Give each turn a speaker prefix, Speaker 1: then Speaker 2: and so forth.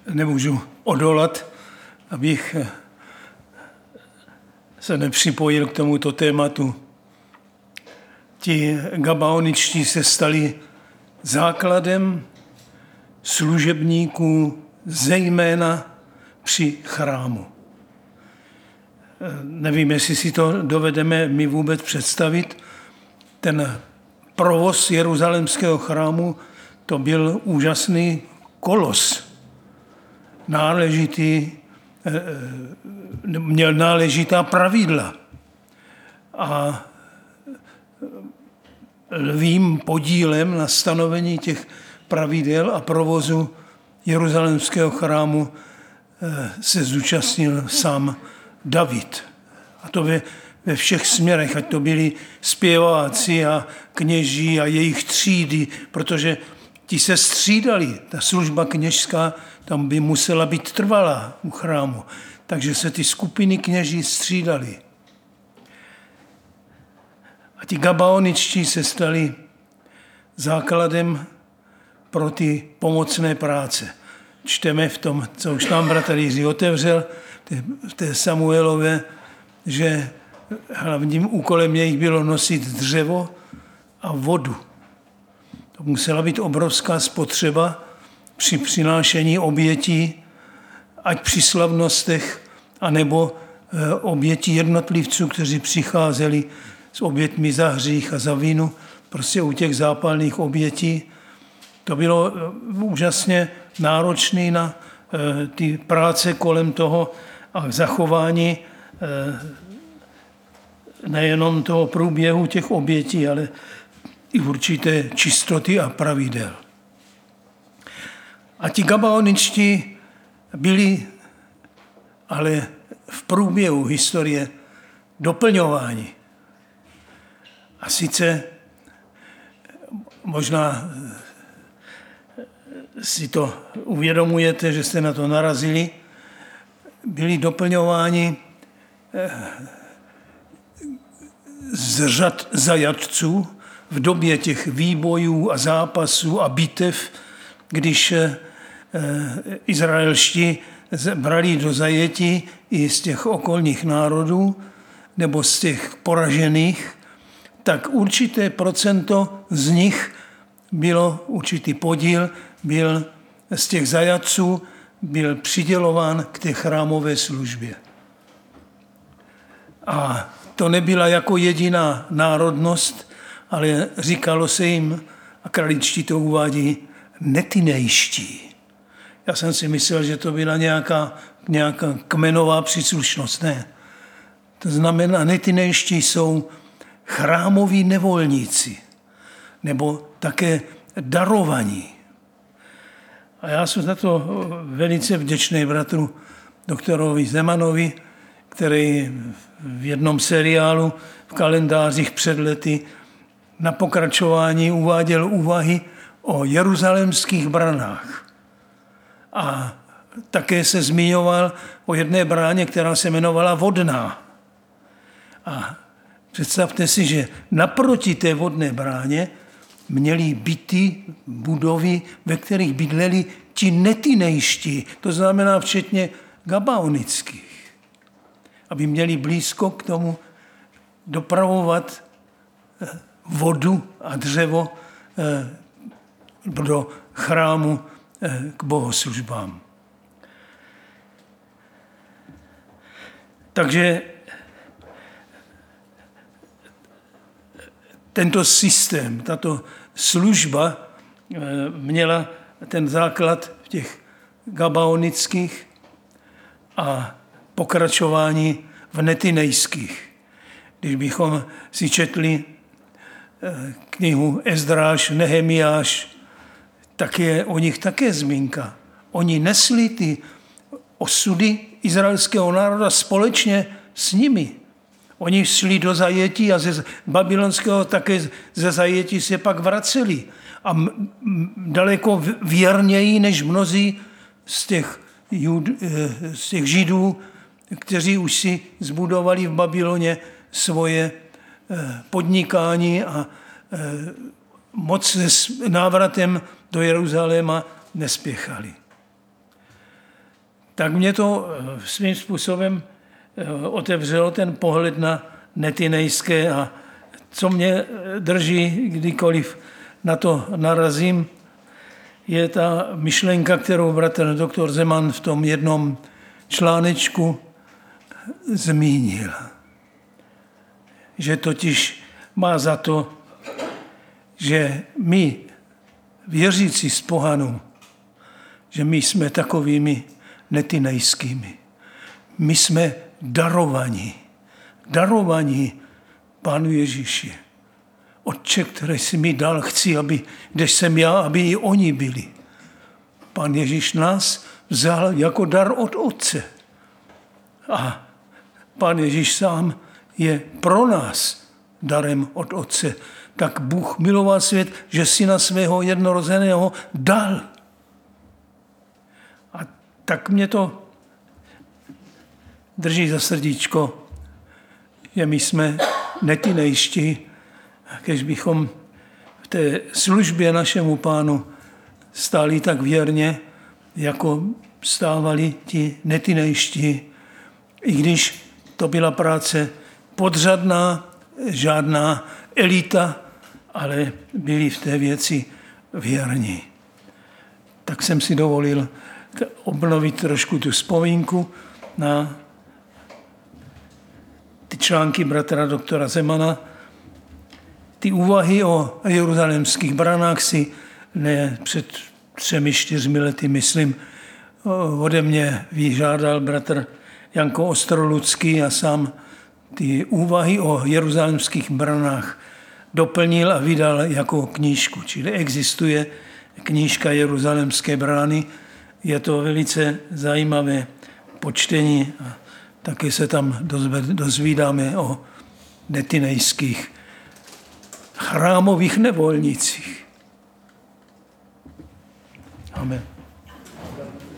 Speaker 1: nemůžu odolat, abych se nepřipojil k tomuto tématu. Ti Gabaoničtí se stali základem služebníků, zejména při chrámu. Nevím, jestli si to dovedeme my vůbec představit. Ten provoz jeruzalémského chrámu, to byl úžasný kolos. Měl náležitá pravidla. A lvým podílem na stanovení těch pravidel a provozu jeruzalémského chrámu se zúčastnil sám David. A to ve všech směrech, ať to byli zpěváci a kněží a jejich třídy, protože ti se střídali. Ta služba kněžská tam by musela být trvalá u chrámu. Takže se ty skupiny kněží střídali. A ti Gabaoničtí se stali základem pro ty pomocné práce. Čteme v tom, co už nám bratr Jiří otevřel, v té Samuelové, že hlavním úkolem jejich bylo nosit dřevo a vodu. To musela být obrovská spotřeba při přinášení obětí, ať při slavnostech, anebo obětí jednotlivců, kteří přicházeli s obětmi za hřích a za vinu, prostě u těch zápalných obětí. To bylo úžasně náročné na ty práce kolem toho a zachování nejenom toho průběhu těch obětí, ale i určité čistoty a pravidel. A ti Gabaoničtí byli ale v průběhu historie doplňováni. A sice možná si to uvědomujete, že jste na to narazili, byli doplňováni z řad zajatců v době těch výbojů a zápasů a bitev, když izraelští brali do zajetí i z těch okolních národů nebo z těch poražených, tak určité procento z nich bylo, určitý podíl byl z těch zajatců, byl přidělován k té chrámové službě. A to nebyla jako jediná národnost, ale říkalo se jim, a kraličtí to uvádí, netinejští. Já jsem si myslel, že to byla nějaká kmenová příslušnost. Ne. To znamená, netinejští jsou chrámoví nevolníci, nebo také darovaní. A já jsem za to velice vděčný bratru doktorovi Zemanovi, který v jednom seriálu v kalendářích před lety na pokračování uváděl úvahy o jeruzalémských branách. A také se zmiňoval o jedné bráně, která se jmenovala Vodná. A představte si, že naproti té vodné bráně měli byty, budovy, ve kterých bydleli ti netinejští, to znamená včetně gabaonických, aby měli blízko k tomu dopravovat vodu a dřevo do chrámu k bohoslužbám. Takže tento systém, tato služba měla ten základ v těch gabaonických a pokračování v netinejských. Když bychom si četli knihu Ezdráš, Nehemiáš, tak je o nich také zmínka. Oni nesli ty osudy izraelského národa společně s nimi. Oni šli do zajetí a ze babylonského také ze zajetí se pak vraceli. A daleko věrněji než mnozí z těch Židů, kteří už si zbudovali v Babyloně svoje podnikání a moc s návratem do Jeruzaléma nespěchali. tak mě to svým způsobem otevřelo ten pohled na netinejské a co mě drží, kdykoliv na to narazím, je ta myšlenka, kterou bratr doktor Zeman v tom jednom článečku zmínil. Že totiž má za to, že my, věřící z pohanů, že my jsme takovými netinejskými. My jsme darovaní Pánu Ježíši. Otče, který jsi mi dal, chci, když jsem já, aby i oni byli. Pán Ježíš nás vzal jako dar od Otce. A Pán Ježíš sám je pro nás darem od Otce. Tak Bůh miloval svět, že syna svého jednorozeného dal. A tak mě to drží za srdíčko, že my jsme netinejští, když bychom v té službě našemu Pánu stáli tak věrně, jako stávali ti netinejští, i když to byla práce podřadná, žádná elita, ale byli v té věci věrní. Tak jsem si dovolil obnovit trošku tu vzpomínku na ty články bratra doktora Zemana. Ty úvahy o jeruzalémských branách si před 3-4 lety, myslím, ode mě vyžádal bratr Janko Ostroludský a sám ty úvahy o jeruzalémských branách doplnil a vydal jako knížku. Čili existuje knížka Jeruzalémské brány. Je to velice zajímavé počtení a taky se tam dozvídáme o netinejských chrámových nevolnicích. Amen.